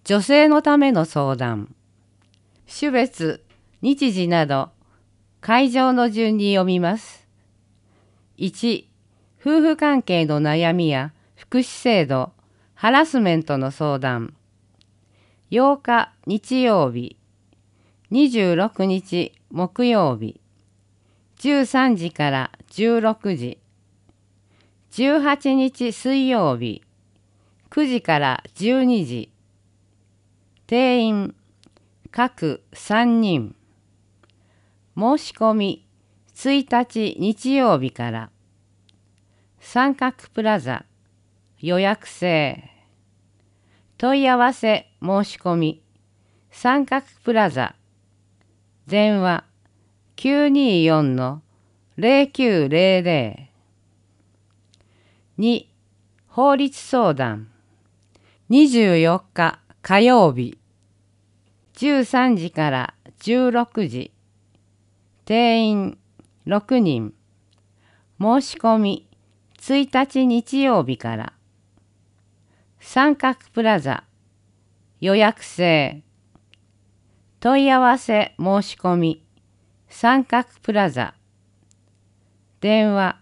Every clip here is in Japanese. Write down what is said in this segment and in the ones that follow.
女性のための相談。種別、日時など、会場の順に読みます。1、夫婦関係の悩みや福祉制度、ハラスメントの相談。8日日曜日、26日木曜日、13時から16時、18日水曜日、9時から12時。定員各3人。申し込み1日日曜日から。三角プラザ予約制。問い合わせ申し込み三角プラザ電話924-0900。2、法律相談24日火曜日13時から16時。定員6人。申し込み1日日曜日から。三角プラザ予約制。問い合わせ申し込み三角プラザ電話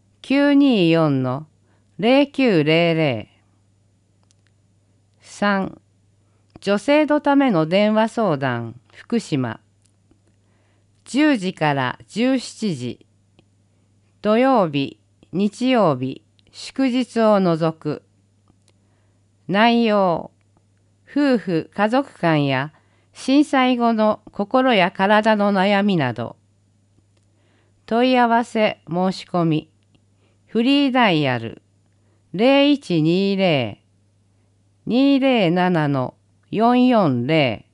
924-0900。3、女性のための電話相談福島10時から17時。土曜日、日曜日、祝日を除く。内容、夫婦家族間や震災後の心や体の悩みなど。問い合わせ申し込みフリーダイヤル0120-207-440